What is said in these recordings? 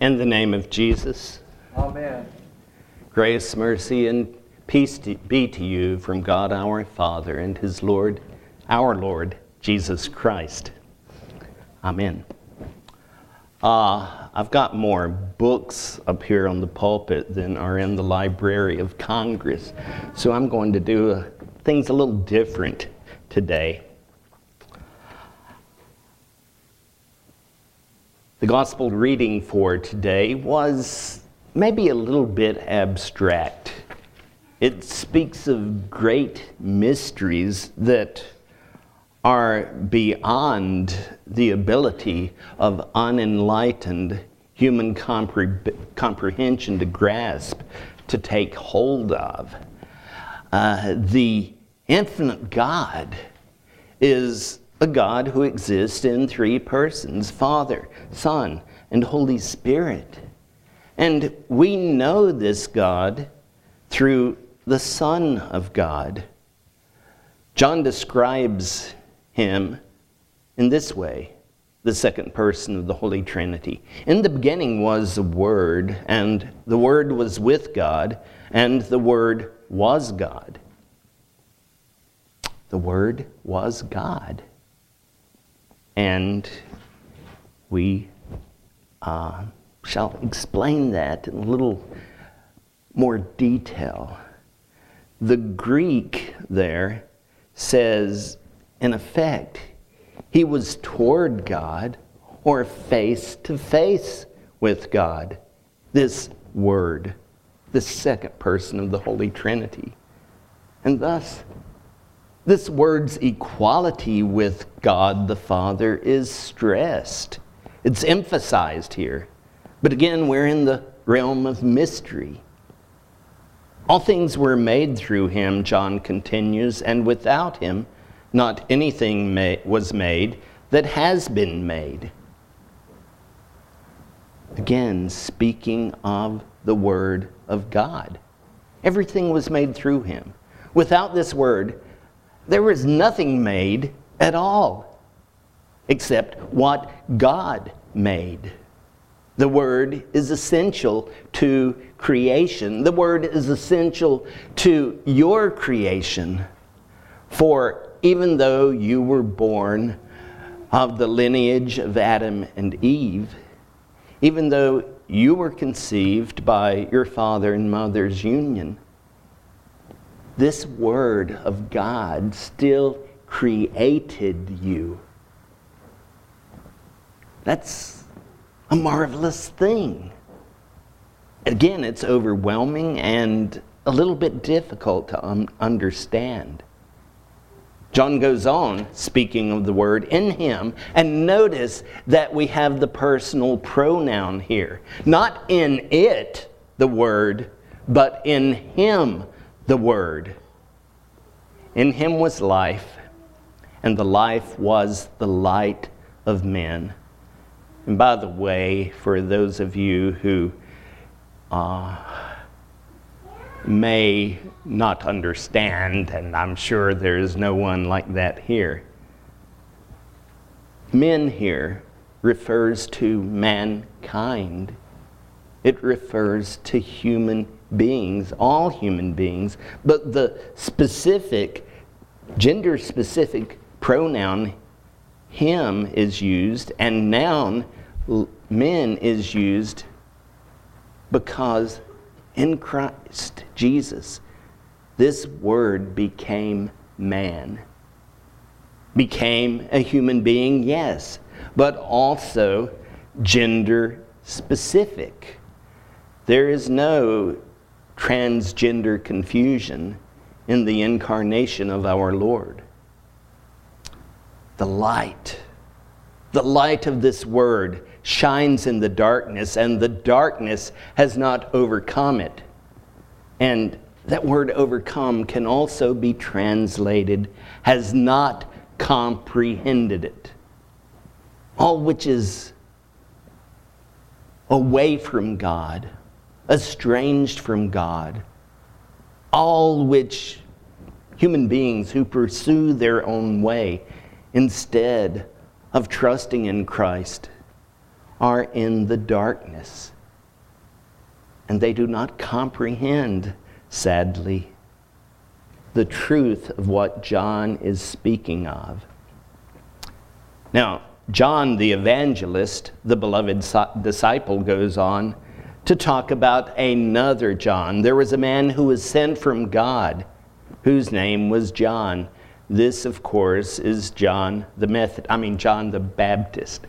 In the name of Jesus. Amen. Grace, mercy, and peace be to you from God our Father and his Lord, our Lord, Jesus Christ. Amen. I've got more books up here on the pulpit than are in the Library of Congress, so I'm going to do things a little different today. The gospel reading for today was maybe a little bit abstract. It speaks of great mysteries that are beyond the ability of unenlightened human comprehension to grasp, to take hold of. The infinite God is a God who exists in three persons, Father, Son, and Holy Spirit. And we know this God through the Son of God. John describes him in this way, the second person of the Holy Trinity. In the beginning was the Word, and the Word was with God, and the Word was God. The Word was God. And we shall explain that in a little more detail. The Greek there says, in effect, he was toward God or face to face with God. This Word, the second person of the Holy Trinity. And thus, this Word's equality with God the Father is stressed. It's emphasized here. But again, we're in the realm of mystery. All things were made through him, John continues, and without him, not anything was made that has been made. Again, speaking of the Word of God. Everything was made through him. Without this Word, there was nothing made at all, except what God made. The Word is essential to creation. The Word is essential to your creation. For even though you were born of the lineage of Adam and Eve, even though you were conceived by your father and mother's union, this Word of God still created you. That's a marvelous thing. Again, it's overwhelming and a little bit difficult to understand. John goes on, speaking of the Word, in him, and notice that we have the personal pronoun here. Not in it, the Word, but in him, the Word. In him was life, and the life was the light of men. And by the way, for those of you who may not understand, and I'm sure there's no one like that here, men here refers to mankind. It refers to human beings, all human beings, but the specific, gender-specific pronoun him is used, and noun men is used because in Christ Jesus, this Word became man. Became a human being, yes, but also gender-specific. There is no transgender confusion in the incarnation of our Lord. The light of this Word shines in the darkness, and the darkness has not overcome it. And that word overcome can also be translated, has not comprehended it. All which is away from God, estranged from God, all which human beings who pursue their own way instead of trusting in Christ are in the darkness. and they do not comprehend, sadly, the truth of what John is speaking of. Now, John the evangelist, the beloved disciple, goes on to talk about another John. There was a man who was sent from God, whose name was John. This, of course, is John the Baptist.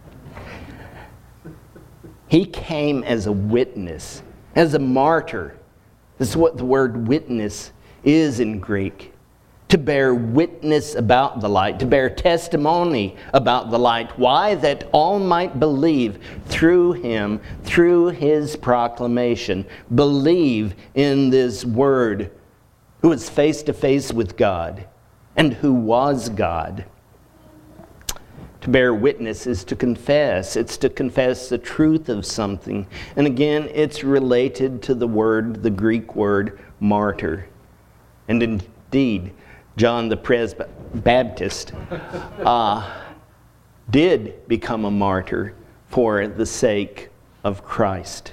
He came as a witness, as a martyr. This is what the word witness is in Greek. To bear witness about the light, to bear testimony about the light. Why? That all might believe through him, through his proclamation. Believe in this word, who was face to face with God and who was God. To bear witness is to confess. It's to confess the truth of something. And again, it's related to the Greek word martyr. And indeed, John the Baptist did become a martyr for the sake of Christ.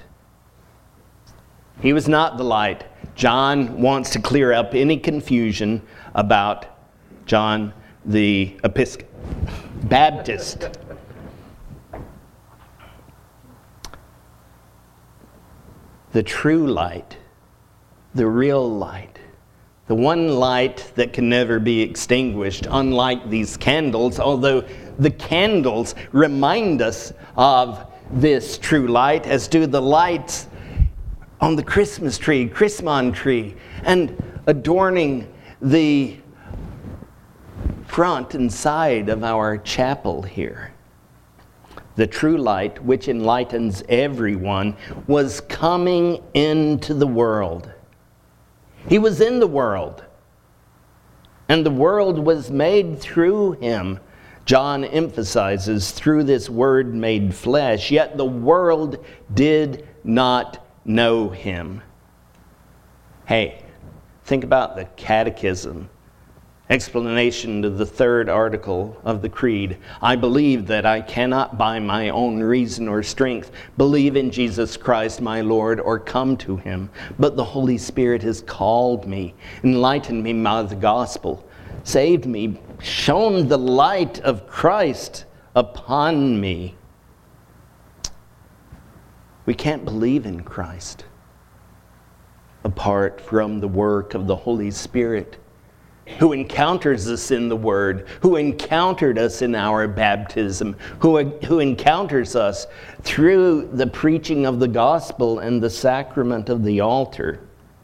He was not the light. John wants to clear up any confusion about John the Baptist. The true light, the real light, the one light that can never be extinguished, unlike these candles, although the candles remind us of this true light, as do the lights on the Christmas tree, Christmas tree, and adorning the front and side of our chapel here. The true light, which enlightens everyone, was coming into the world. He was in the world, and the world was made through him. John emphasizes, through this word made flesh, yet the world did not know him. Hey, think about the catechism. Explanation to the third article of the Creed. I believe that I cannot by my own reason or strength believe in Jesus Christ my Lord or come to him, but the Holy Spirit has called me, enlightened me by the gospel, saved me, shone the light of Christ upon me. We can't believe in Christ apart from the work of the Holy Spirit, who encounters us in the Word, who encountered us in our baptism, who encounters us through the preaching of the gospel and the sacrament of the altar.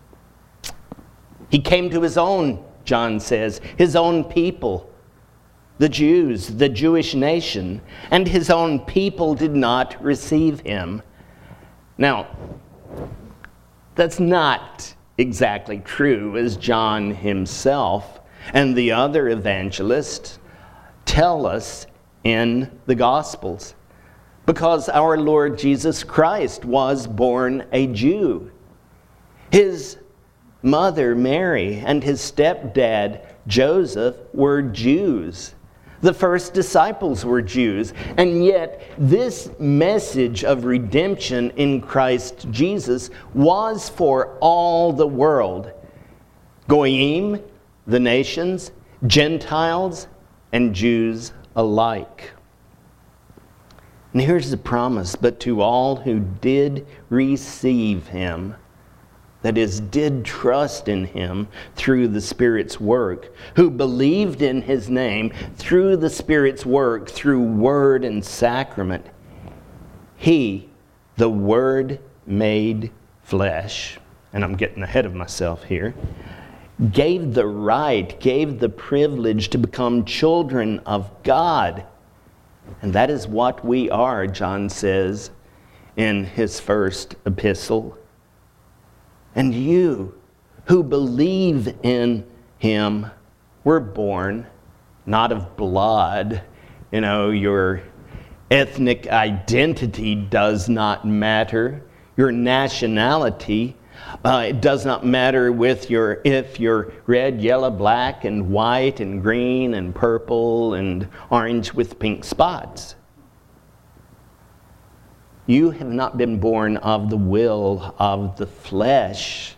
He came to his own, John says, his own people, the Jews, the Jewish nation, and his own people did not receive him. Now, that's not exactly true, as John himself and the other evangelists tell us in the Gospels. Because our Lord Jesus Christ was born a Jew. His mother Mary and his stepdad Joseph were Jews. The first disciples were Jews, and yet this message of redemption in Christ Jesus was for all the world. Goyim, the nations, Gentiles, and Jews alike. And here's the promise, but to all who did receive him, that is, did trust in him through the Spirit's work, who believed in his name through the Spirit's work, through word and sacrament, he, the Word made flesh, and I'm getting ahead of myself here, gave the right, gave the privilege to become children of God. And that is what we are, John says in his first epistle. And you who believe in him were born not of blood. You know, your ethnic identity does not matter. Your nationality, it does not matter if you're red, yellow, black, and white, and green, and purple, and orange with pink spots. You have not been born of the will of the flesh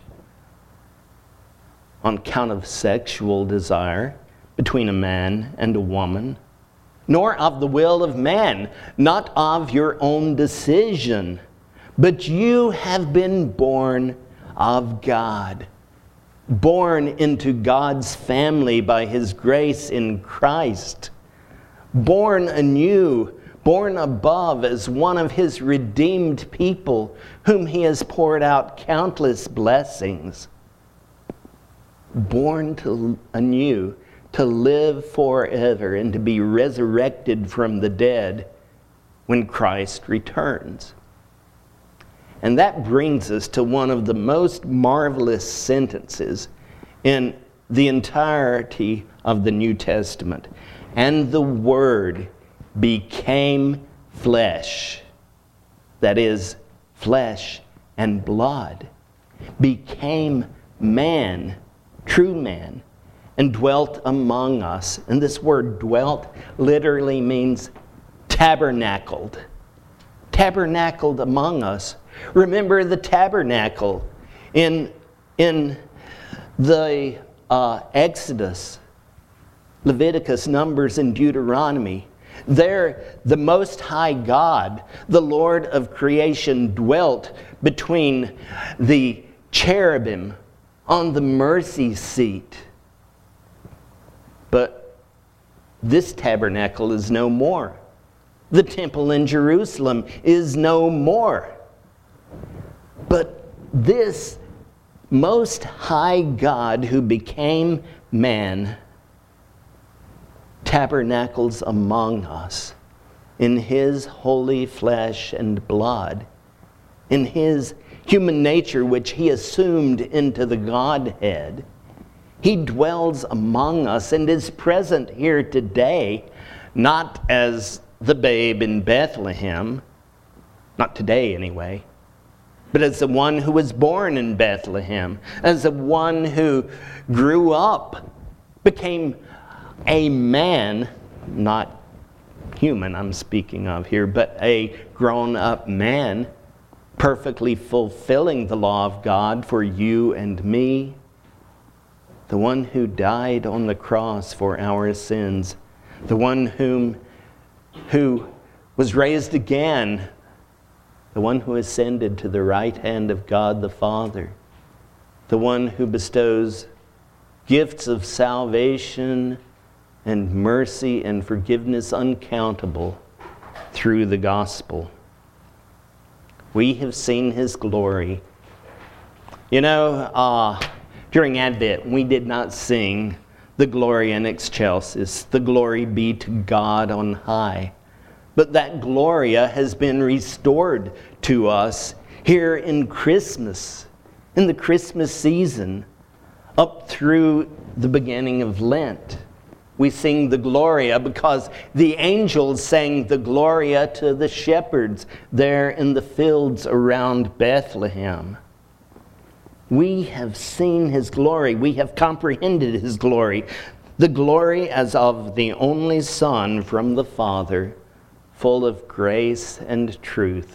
on account of sexual desire between a man and a woman, nor of the will of man, not of your own decision, but you have been born of God, born into God's family by His grace in Christ, born anew, born above as one of His redeemed people, whom He has poured out countless blessings, born anew to live forever and to be resurrected from the dead when Christ returns. And that brings us to one of the most marvelous sentences in the entirety of the New Testament. And the Word became flesh, that is, flesh and blood, became man, true man, and dwelt among us. And this word dwelt literally means tabernacled. Tabernacled among us. Remember the tabernacle in the Exodus, Leviticus, Numbers, and Deuteronomy. There, the Most High God, the Lord of creation, dwelt between the cherubim on the mercy seat. But this tabernacle is no more. The temple in Jerusalem is no more. But this Most High God who became man tabernacles among us in His holy flesh and blood, in His human nature which He assumed into the Godhead. He dwells among us and is present here today, not as the babe in Bethlehem, not today anyway, but as the one who was born in Bethlehem, as the one who grew up, became a man, not human I'm speaking of here, but a grown-up man, perfectly fulfilling the law of God for you and me, the one who died on the cross for our sins, the one who was raised again, the one who ascended to the right hand of God the Father, the one who bestows gifts of salvation and mercy and forgiveness uncountable through the gospel. We have seen His glory. You know, during Advent, we did not sing the Gloria in Excelsis, the glory be to God on high. But that Gloria has been restored to us here in Christmas, in the Christmas season, up through the beginning of Lent. We sing the Gloria because the angels sang the Gloria to the shepherds there in the fields around Bethlehem. We have seen His glory. We have comprehended His glory. The glory as of the only Son from the Father, full of grace and truth.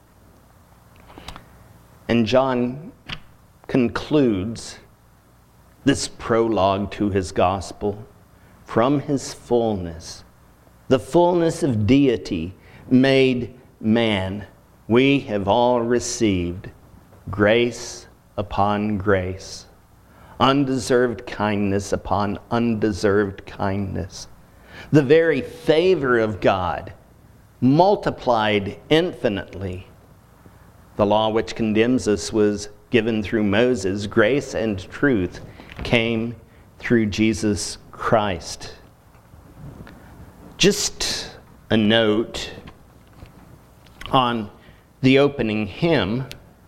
And John concludes this prologue to his gospel. From His fullness, the fullness of deity made man, we have all received grace upon grace, undeserved kindness upon undeserved kindness. The very favor of God multiplied infinitely. The law which condemns us was given through Moses. Grace and truth came through Jesus Christ. Just a note on the opening hymn.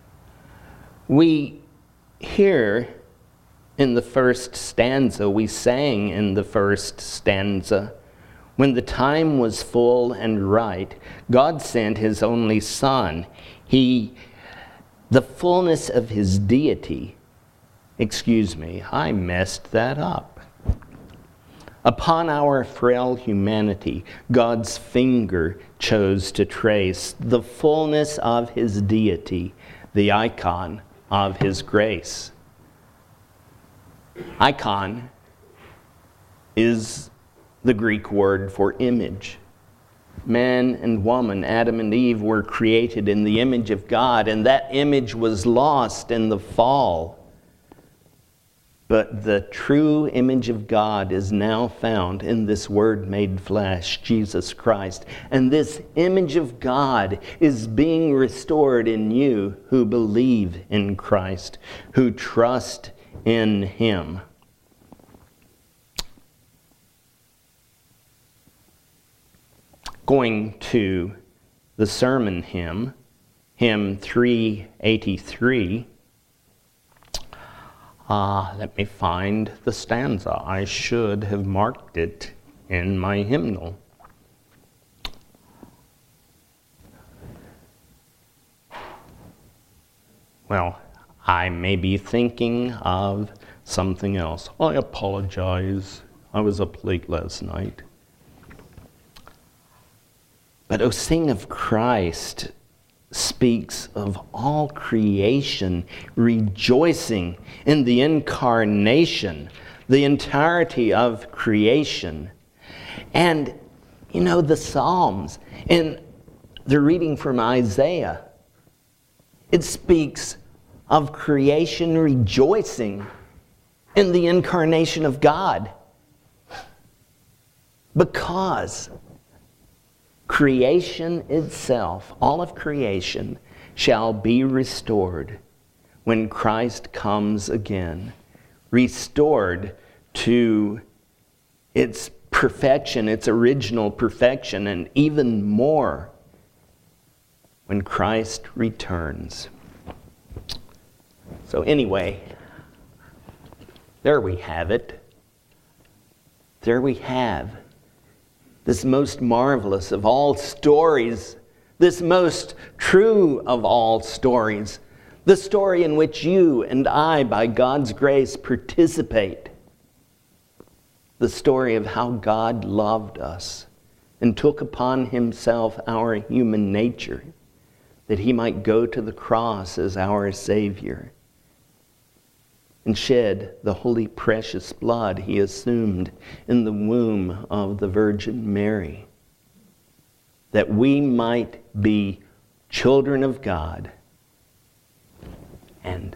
We hear in the first stanza, we sang in the first stanza, when the time was full and right, God sent His only Son. The fullness of His deity, I messed that up. Upon our frail humanity, God's finger chose to trace the fullness of his deity, the icon of his grace. Icon is the Greek word for image. Man and woman, Adam and Eve, were created in the image of God, and that image was lost in the fall. But the true image of God is now found in this Word made flesh, Jesus Christ. And this image of God is being restored in you who believe in Christ, who trust in Him. Going to the sermon hymn, hymn 383. Let me find the stanza. I should have marked it in my hymnal. Well, I may be thinking of something else. I apologize. I was up late last night. But O Sing of Christ speaks of all creation rejoicing in the incarnation, the entirety of creation. And, you know, the Psalms, in the reading from Isaiah, it speaks of creation rejoicing in the incarnation of God. Because creation itself, all of creation, shall be restored when Christ comes again. Restored to its perfection, its original perfection, and even more when Christ returns. So anyway, there we have it. There we have this most marvelous of all stories, this most true of all stories, the story in which you and I, by God's grace, participate. The story of how God loved us and took upon himself our human nature, that he might go to the cross as our Savior and shed the holy precious blood he assumed in the womb of the Virgin Mary, that we might be children of God and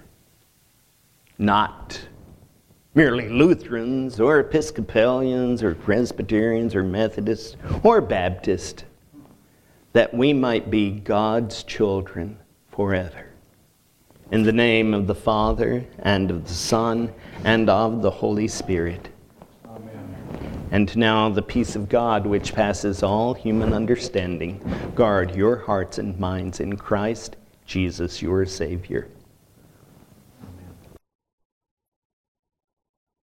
not merely Lutherans or Episcopalians or Presbyterians or Methodists or Baptists, that we might be God's children forever. In the name of the Father, and of the Son, and of the Holy Spirit. Amen. And now the peace of God, which passes all human understanding, guard your hearts and minds in Christ Jesus, your Savior.